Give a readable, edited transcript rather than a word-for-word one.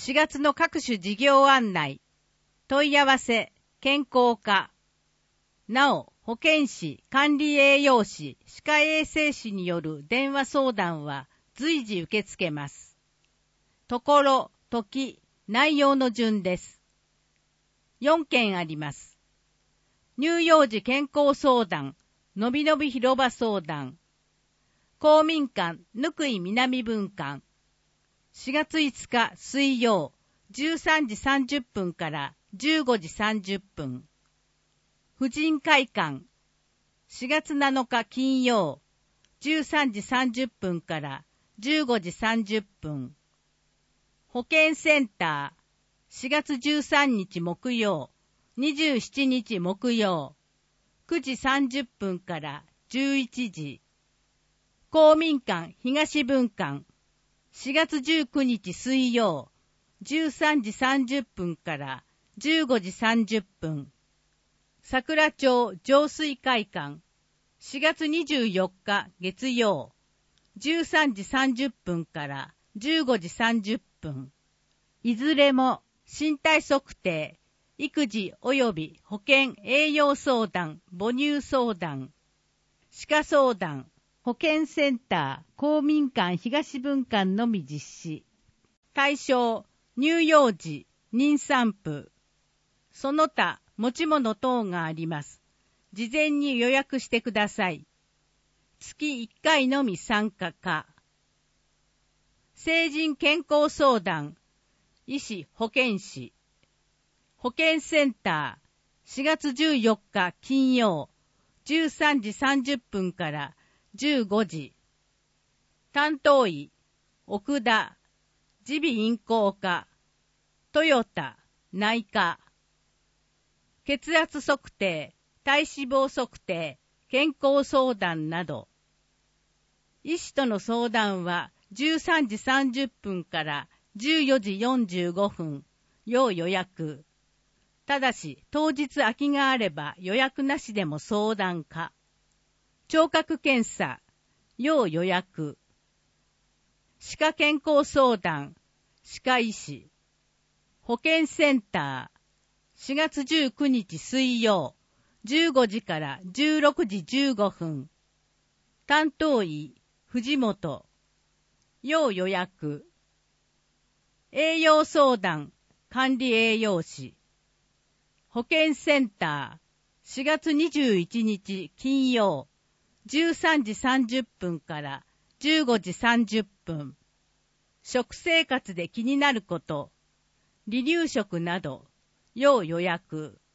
4月の各種事業案内、問い合わせ、健康課。なお、保健師、管理栄養士、歯科衛生士による電話相談は随時受け付けます。ところ、時、内容の順です。4件あります。乳幼児健康相談、のびのび広場相談、公民館ぬくい南分館、4月5日水曜13時30分から15時30分。婦人会館4月7日金曜13時30分から15時30分。保健センター4月13日木曜27日木曜9時30分から11時。公民館東分館4月19日水曜13時30分から15時30分。桜町浄水会館4月24日月曜13時30分から15時30分。いずれも身体測定、育児及び保健栄養相談、母乳相談、歯科相談、保健センター、公民館東分館のみ実施。対象、乳幼児、妊産婦。その他、持ち物等があります。事前に予約してください。月1回のみ参加か。成人健康相談、医師保健師。保健センター、4月14日金曜、13時30分から15時。担当医、奥田、耳鼻咽喉科、トヨタ、内科。血圧測定、体脂肪測定、健康相談など。医師との相談は13時30分から14時45分、要予約。ただし、当日空きがあれば予約なしでも相談可。聴覚検査、要予約。歯科健康相談、歯科医師。保健センター、4月19日水曜、15時から16時15分。担当医、藤本。要予約。栄養相談、管理栄養士。保健センター、4月21日金曜、13時30分から15時30分。食生活で気になること、離乳食など、要予約。